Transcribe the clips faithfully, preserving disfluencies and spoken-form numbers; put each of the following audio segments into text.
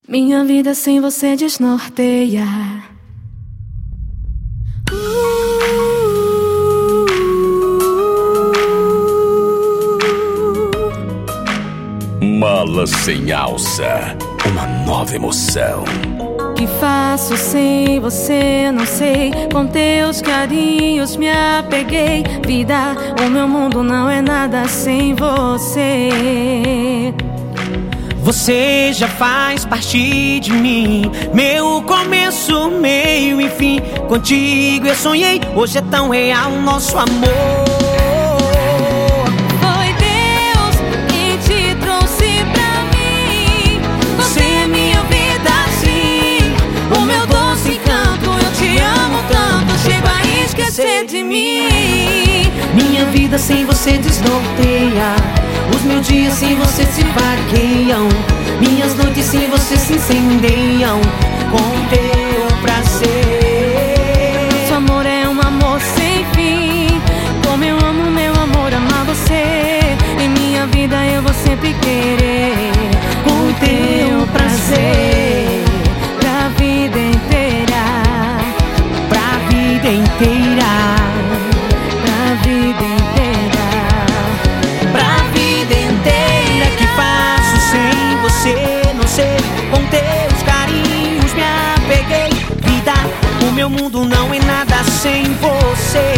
Minha vida sem você desnorteia. Mala sem alça, uma nova emoção. Que faço sem você, não sei. Com teus carinhos me apeguei. Vida, o meu mundo não é nada sem você. Você já faz parte de mim, meu começo, meio e fim. Contigo eu sonhei, hoje é tão real o nosso amor. Foi Deus quem te trouxe pra mim. Você é minha vida, sim, o meu doce encanto. Eu te amo tanto, chego a esquecer de mim. Minha vida sem você desnorteia. Os meus dias sem você se vagueiam. Minhas noites sem você se incendeiam com teu prazer. Nosso amor é um amor sem fim. Como eu amo, meu amor, amar você. Em minha vida eu vou sempre querer com teu prazer. Pra vida inteira. Pra vida inteira. Pra vida inteira. Não sei, com teus carinhos me apeguei. Vida, o meu mundo não é nada sem você.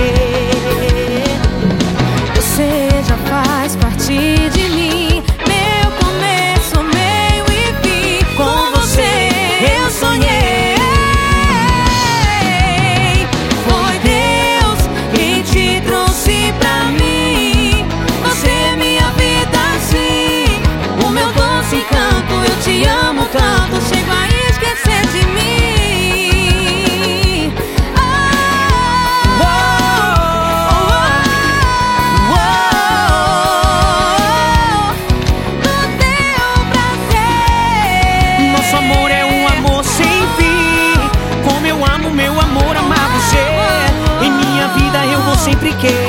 Você já faz parte de mim, meu começo, meio e fim. Com você eu sonhei. Foi Deus quem te trouxe pra mim. Você é minha vida, sim, o meu doce encanto. Eu te amo tanto, chego a esquecer de mim. Oh, oh, oh, oh, oh, do teu prazer. Nosso amor é um amor sem fim. Como eu amo, meu amor, amar você. Em minha vida eu vou sempre querer